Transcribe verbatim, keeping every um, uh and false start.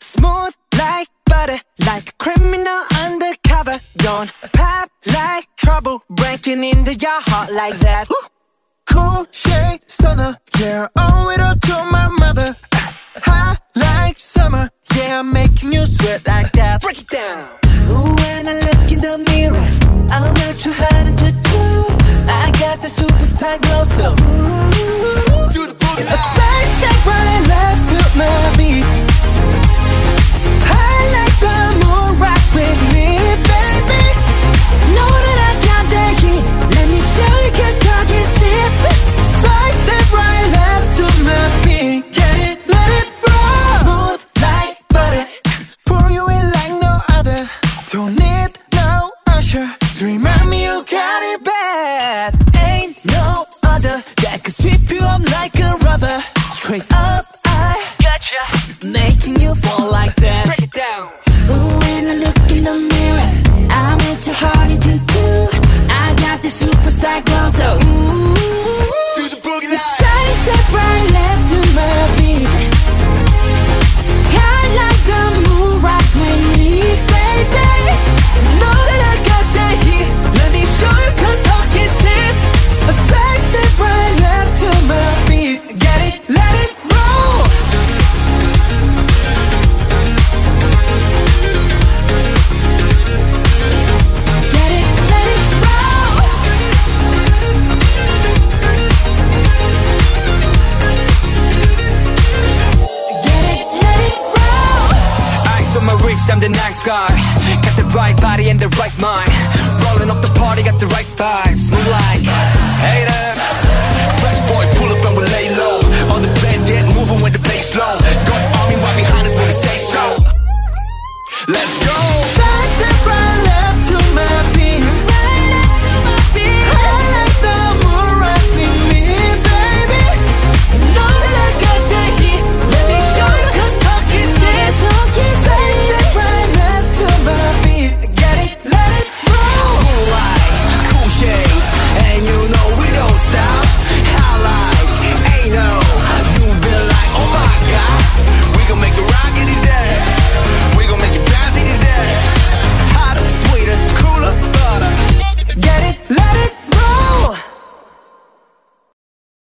Smooth like butter, like a criminal undercover. Don't pop like trouble, breaking into your heart like that. Cool shade stunner, yeah, owe it all to my mother. Hot like summer, yeah, I'm making you sweat like that. Break it down. Ooh, when I look in the mirror, I'm not too hard to do. I got the superstar glow, so ooh, Do the boogie a side step right left to my beat. I like the moon, rock with me, baby. Know that I got that heat. Let me show you, cause talk is cheap. Side step right left to my beat. Get it, let it roll. Smooth like butter, Pour you in like no other. Don't need no usher to remind me you got it bad. ain't no other that could sweep you up like a rubber. Straight up, I gotcha, making you fall like that. Break it down. Ooh, when I look in the mirror, I'm at your heart into two. I got the superstar glow, so ooh, Do the boogie line. side step right left to my beat. I like the moon, rock with me, baby. Know that I got that heat. Let me show you, cause talk is cheap. A side step right left to my beat. Get it, let it roll. Get it, let it roll. Get it, let it roll. Eyes on my wrist, I'm the nice guy. Got the right body and the right mind. Rolling up the party, got the right vibes. Moonlight,